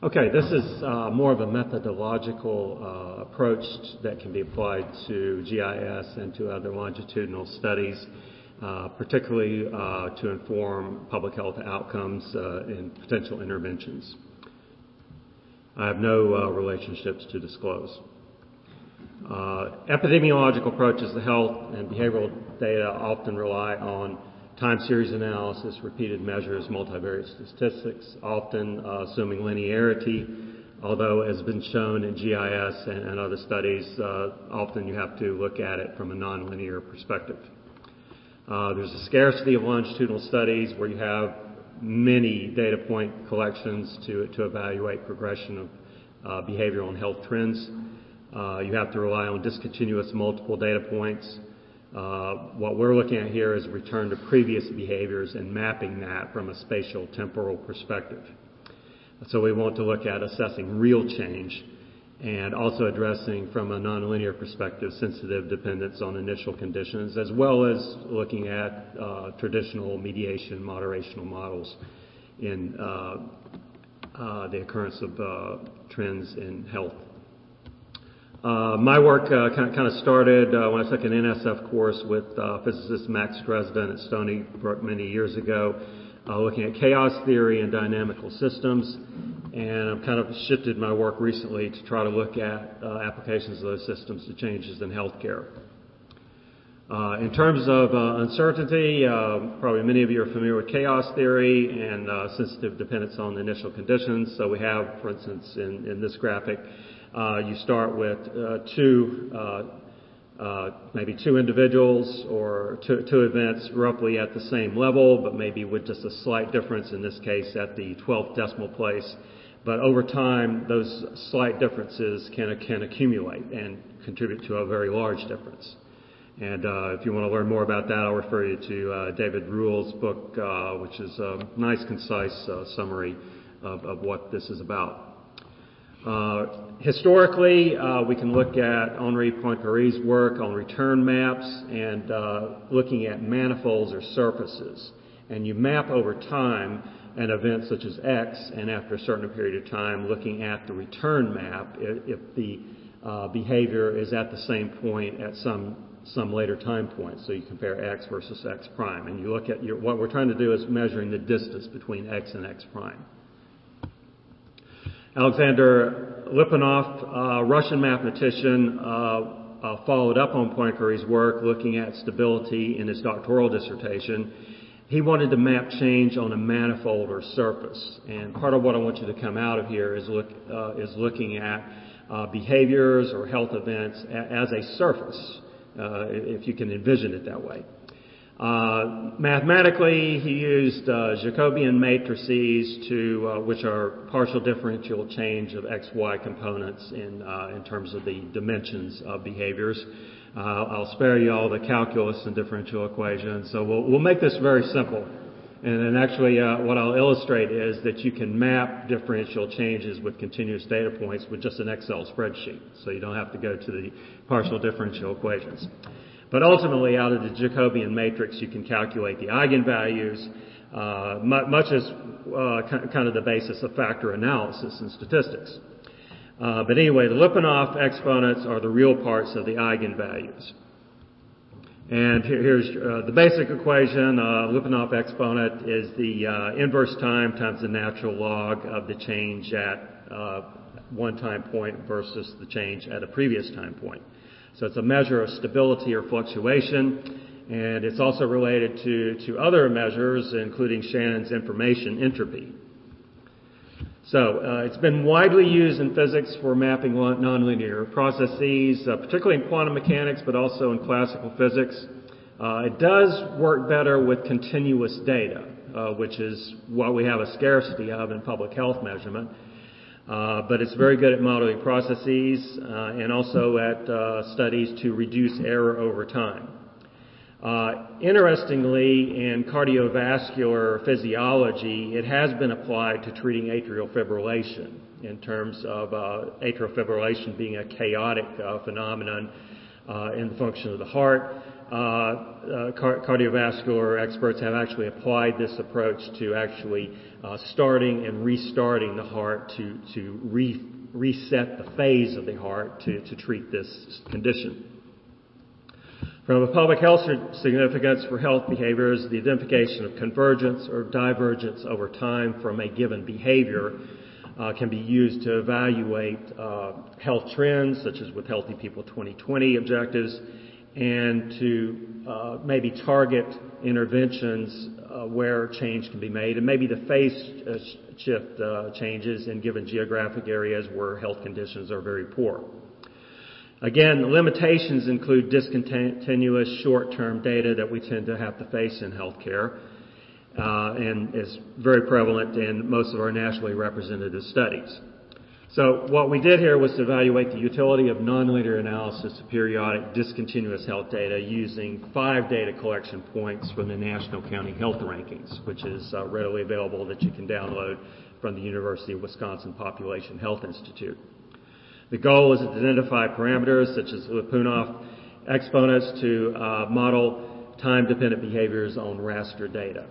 Okay, this is more of a methodological approach that can be applied to GIS and to other longitudinal studies, particularly to inform public health outcomes and potential interventions. I have no relationships to disclose. Epidemiological approaches to health and behavioral data often rely on time series analysis, repeated measures, multivariate statistics, often assuming linearity, although as has been shown in GIS and other studies, often you have to look at it from a nonlinear perspective. There's a scarcity of longitudinal studies where you have many data point collections to evaluate progression of behavioral and health trends. You have to rely on discontinuous multiple data points. What we're looking at here is a return to previous behaviors and mapping that from a spatial temporal perspective. So we want to look at assessing real change and also addressing from a nonlinear perspective sensitive dependence on initial conditions, as well as looking at traditional mediation moderational models in the occurrence of trends in health. My work kind of started when I took an NSF course with physicist Max Dresden at Stony Brook many years ago, looking at chaos theory and dynamical systems. And I've kind of shifted my work recently to try to look at applications of those systems to changes in healthcare. In terms of uncertainty, probably many of you are familiar with chaos theory and sensitive dependence on the initial conditions. So we have, for instance, in this graphic, you start with maybe two individuals or two events roughly at the same level, but maybe with just a slight difference, in this case at the 12th decimal place. But over time, those slight differences can accumulate and contribute to a very large difference. And if you want to learn more about that, I'll refer you to David Rule's book, which is a nice, concise summary of what this is about. Historically, we can look at Henri Poincaré's work on return maps and looking at manifolds or surfaces. And you map over time an event such as X, and after a certain period of time, looking at the return map if the behavior is at the same point at some later time point. So you compare X versus X prime. And you look at what we're trying to do is measuring the distance between X and X prime. Alexander Lipinov, Russian mathematician, followed up on Poincaré's work looking at stability in his doctoral dissertation. He wanted to map change on a manifold or surface. And part of what I want you to come out of here is looking at behaviors or health events as a surface, if you can envision it that way. Mathematically, he used Jacobian matrices which are partial differential change of XY components in terms of the dimensions of behaviors. I'll spare you all the calculus and differential equations, so we'll make this very simple. And then actually, what I'll illustrate is that you can map differential changes with continuous data points with just an Excel spreadsheet, so you don't have to go to the partial differential equations. But ultimately, out of the Jacobian matrix, you can calculate the eigenvalues, much as kind of the basis of factor analysis in statistics. But anyway, the Lipinov exponents are the real parts of the eigenvalues. And here's the basic equation. Lipinov exponent is the inverse time times the natural log of the change at one time point versus the change at a previous time point. So it's a measure of stability or fluctuation, and it's also related to other measures, including Shannon's information entropy. So it's been widely used in physics for mapping nonlinear processes, particularly in quantum mechanics, but also in classical physics. It does work better with continuous data, which is what we have a scarcity of in public health measurement. But it's very good at modeling processes and also at studies to reduce error over time. Interestingly, in cardiovascular physiology, it has been applied to treating atrial fibrillation in terms of atrial fibrillation being a chaotic phenomenon in the function of the heart. cardiovascular experts have actually applied this approach to actually starting and restarting the heart to reset the phase of the heart to treat this condition. From a public health significance for health behaviors, the identification of convergence or divergence over time from a given behavior can be used to evaluate health trends, such as with Healthy People 2020 objectives, and to maybe target interventions where change can be made, and maybe the phase shift changes in given geographic areas where health conditions are very poor. Again, the limitations include discontinuous short-term data that we tend to have to face in healthcare, and is very prevalent in most of our nationally representative studies. So what we did here was to evaluate the utility of nonlinear analysis of periodic discontinuous health data using 5 data collection points from the National County Health Rankings, which is readily available that you can download from the University of Wisconsin Population Health Institute. The goal is to identify parameters such as Lyapunov exponents to model time-dependent behaviors on raster data.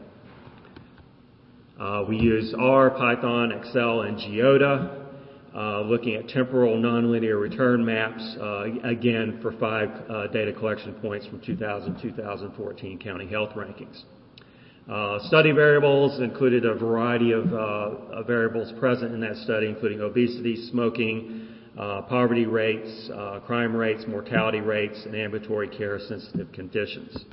We use R, Python, Excel, and GeoDa, looking at temporal nonlinear return maps, again for 5 data collection points from 2014 County Health Rankings. Study variables included a variety of variables present in that study, including obesity, smoking, poverty rates, crime rates, mortality rates, and ambulatory care sensitive conditions.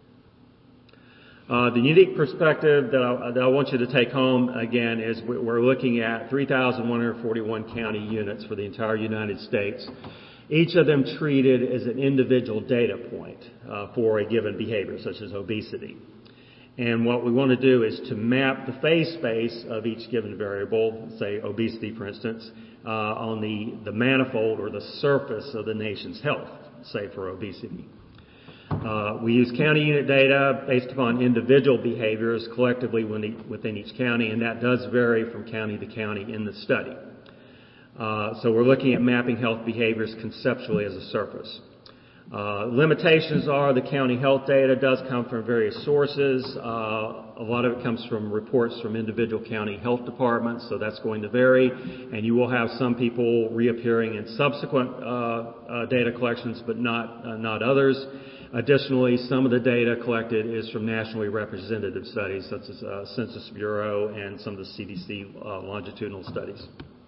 The unique perspective that I want you to take home again is we're looking at 3,141 county units for the entire United States, each of them treated as an individual data point for a given behavior, such as obesity. And what we want to do is to map the phase space of each given variable, say obesity for instance, on the manifold or the surface of the nation's health, say for obesity. We use county unit data based upon individual behaviors collectively within each county, and that does vary from county to county in the study. So we're looking at mapping health behaviors conceptually as a surface. Limitations are the county health data does come from various sources. A lot of it comes from reports from individual county health departments, so that's going to vary. And you will have some people reappearing in subsequent data collections, but not others. Additionally, some of the data collected is from nationally representative studies, such as Census Bureau and some of the CDC longitudinal studies.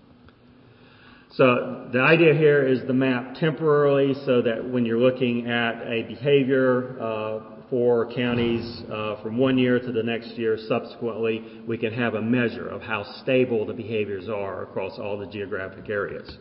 So the idea here is to map temporarily so that when you're looking at a behavior for counties from one year to the next year subsequently, we can have a measure of how stable the behaviors are across all the geographic areas.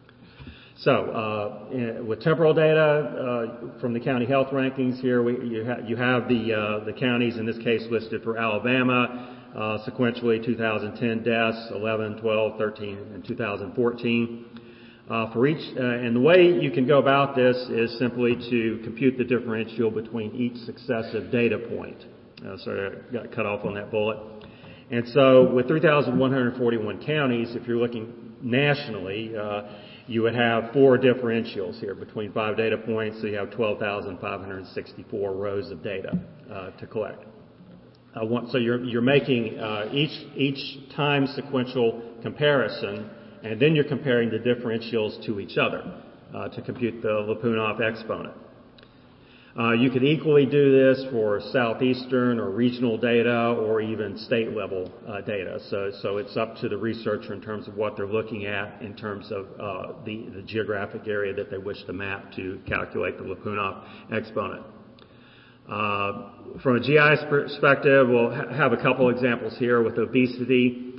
So with temporal data from the county health rankings here, you have the counties in this case listed for Alabama, sequentially 2010 deaths, 11, 12, 13, and 2014. For each, and the way you can go about this is simply to compute the differential between each successive data point. Sorry, I got cut off on that bullet. And so with 3,141 counties, if you're looking nationally, you would have 4 differentials here between 5 data points, so you have 12,564 rows of data to collect. So you're making each time sequential comparison, and then you're comparing the differentials to each other to compute the Lyapunov exponent. You could equally do this for southeastern or regional data or even state level data. So it's up to the researcher in terms of what they're looking at in terms of the geographic area that they wish to map to calculate the Lyapunov exponent. From a GIS perspective, we'll have a couple examples here with obesity.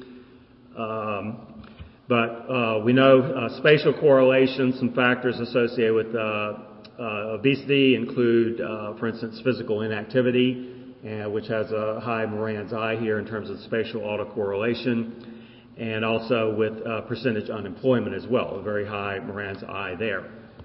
But we know spatial correlations, some factors associated with obesity include, for instance, physical inactivity, which has a high Moran's I here in terms of spatial autocorrelation, and also with percentage unemployment as well, a very high Moran's I there.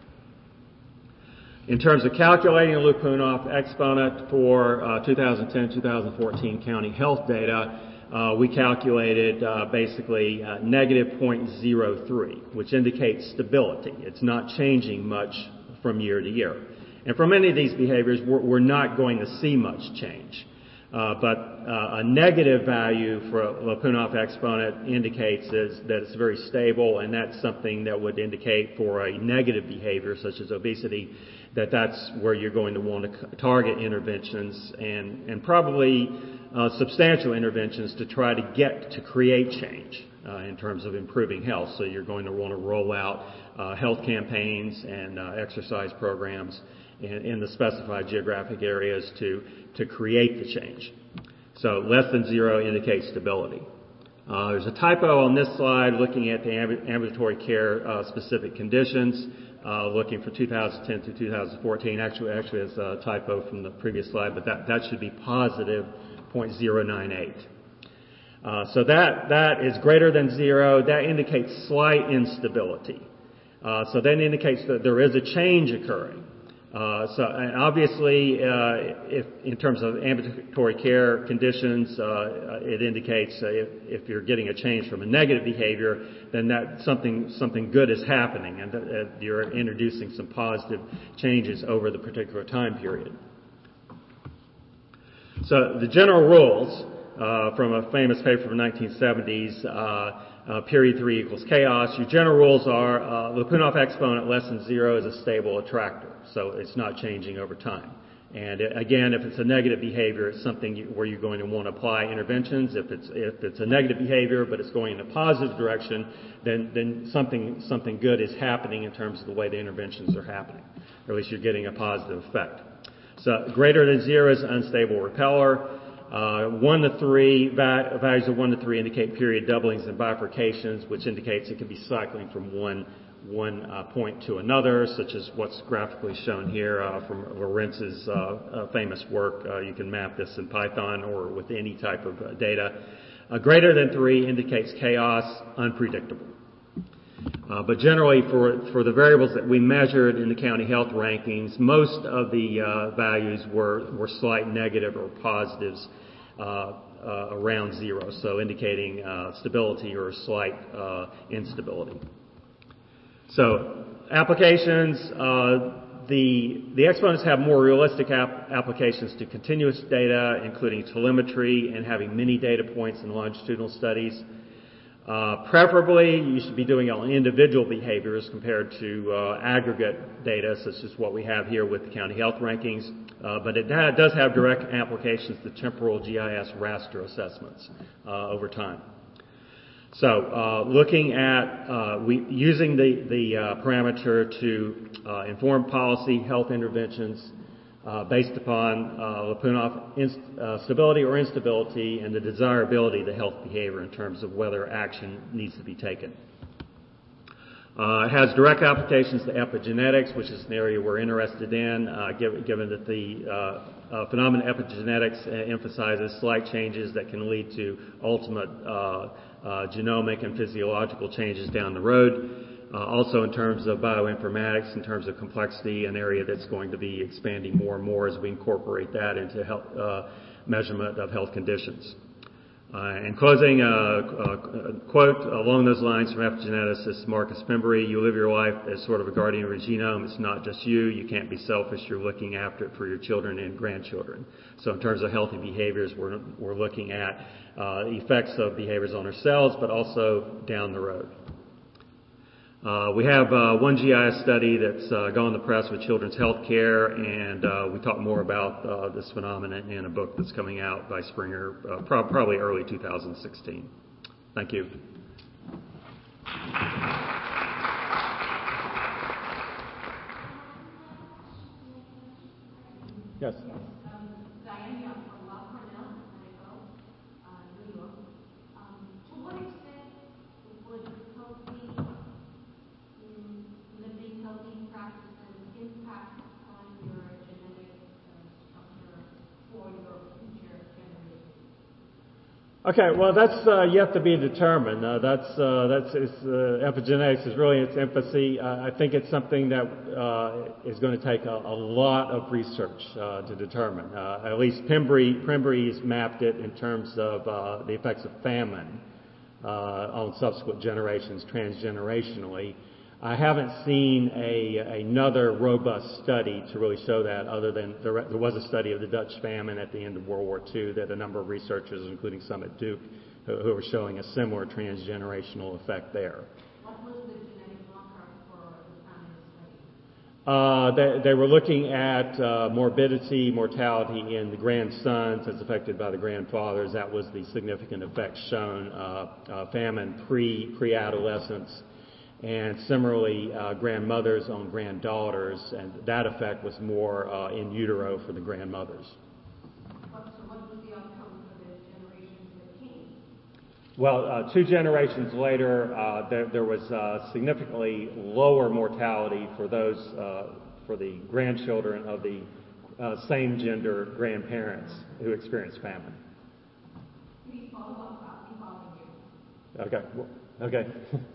In terms of calculating the Lyapunov exponent for 2010-2014 county health data, we calculated basically negative 0.03, which indicates stability. It's not changing much from year to year. And for many of these behaviors, we're not going to see much change. But a negative value for a Lyapunov exponent indicates that it's very stable, and that's something that would indicate for a negative behavior such as obesity that's where you're going to want to target interventions and probably substantial interventions to try to create change in terms of improving health. So you're going to want to roll out health campaigns and exercise programs in the specified geographic areas to create the change. So less than 0 indicates stability. There's a typo on this slide looking at the ambulatory care specific conditions, looking for 2010 to 2014. Actually, it's a typo from the previous slide, but that should be positive 0.098. So that is greater than 0. That indicates slight instability. So that indicates that there is a change occurring. And obviously, if in terms of ambulatory care conditions, it indicates if you're getting a change from a negative behavior, then that something good is happening, and that you're introducing some positive changes over the particular time period. So the general rules from a famous paper from the 1970s. Period 3 equals chaos. Your general rules are Lyapunov exponent less than 0 is a stable attractor, so it's not changing over time. And again, if it's a negative behavior, it's something where you're going to want to apply interventions. If it's a negative behavior but it's going in a positive direction, then something good is happening in terms of the way the interventions are happening, or at least you're getting a positive effect. So greater than 0 is an unstable repeller. 1 to 3, values of 1 to 3 indicate period doublings and bifurcations, which indicates it can be cycling from one point to another, such as what's graphically shown here from Lorenz's famous work. You can map this in Python or with any type of data. Greater than 3 indicates chaos, unpredictable. But generally, for the variables that we measured in the county health rankings, most of the values were slight negative or positives around 0, so indicating stability or slight instability. So applications, the exponents have more realistic applications to continuous data, including telemetry and having many data points in longitudinal studies. Preferably, you should be doing it on individual behaviors compared to aggregate data, such as what we have here with the county health rankings. But it does have direct applications to temporal GIS raster assessments over time. So, looking at using the parameter to inform policy health interventions based upon Lyapunov stability or instability and the desirability of the health behavior in terms of whether action needs to be taken. It has direct applications to epigenetics, which is an area we're interested in, given that the phenomenon epigenetics emphasizes slight changes that can lead to ultimate genomic and physiological changes down the road. Also in terms of bioinformatics, in terms of complexity, an area that's going to be expanding more and more as we incorporate that into health, measurement of health conditions. In closing, a quote along those lines from epigeneticist Marcus Pembury: "You live your life as sort of a guardian of your genome. It's not just you. You can't be selfish. You're looking after it for your children and grandchildren." So in terms of healthy behaviors, we're looking at effects of behaviors on ourselves, but also down the road. We have one GIS study that's gone to the press with Children's Health Care, and we talk more about this phenomenon in a book that's coming out by Springer, probably early 2016. Thank you. Yes. Diane Young from Weill Cornell, New York. To what extent would healthy living, healthy practices impact on your genetic structure for your future generations? Okay, well, that's yet to be determined. Epigenetics is really its infancy. I think it's something that is going to take a lot of research to determine. At least Pembury's mapped it in terms of the effects of famine on subsequent generations transgenerationally. I haven't seen another robust study to really show that, other than there was a study of the Dutch famine at the end of World War II that a number of researchers, including some at Duke, who were showing a similar transgenerational effect there. What was the genetic marker for the family study? They were looking at morbidity, mortality in the grandsons as affected by the grandfathers. That was the significant effect shown. Famine pre-adolescence. And similarly, grandmothers on granddaughters, and that effect was more in utero for the grandmothers. What was the outcome for the generations that came? Well, 2 generations later, there was significantly lower mortality for those for the grandchildren of the same gender grandparents who experienced famine. Please follow up. I'll be following you. Okay. Okay.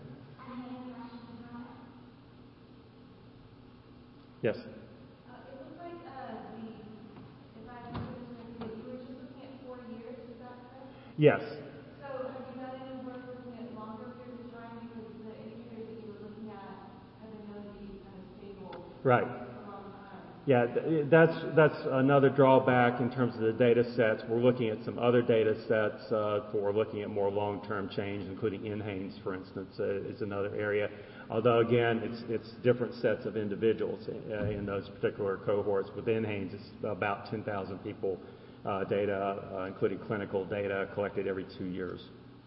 Yes. It looks like if I understand you were just looking at 4 years, is that correct? Yes. So have you done any work looking at longer periods of time, because the indicators that you were looking at have been known to be kind of stable Right. for a long time? Yeah, that's another drawback in terms of the data sets. We're looking at some other data sets for looking at more long-term change, including NHANES, for instance, is another area. Although, again, it's different sets of individuals in those particular cohorts. With NHANES, it's about 10,000 people data, including clinical data collected every 2 years.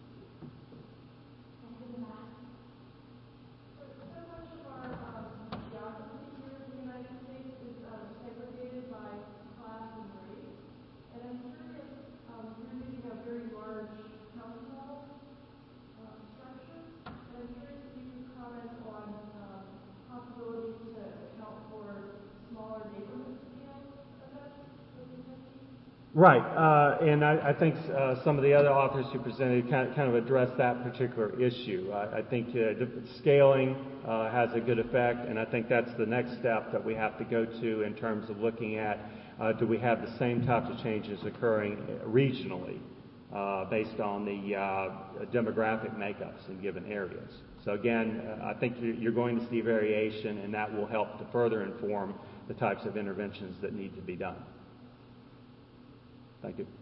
So much of our geography here in the United States is segregated by class and race. And I'm curious, you're using a very large county level structure. And I'm curious if you could comment on possibilities to account for smaller neighborhood scale events within Kentucky. Right, and I think some of the other authors who presented kind of addressed that particular issue. I think scaling has a good effect, and I think that's the next step that we have to go to in terms of looking at do we have the same types of changes occurring regionally based on the demographic makeups in given areas. So again, I think you're going to see variation, and that will help to further inform the types of interventions that need to be done. Thank you.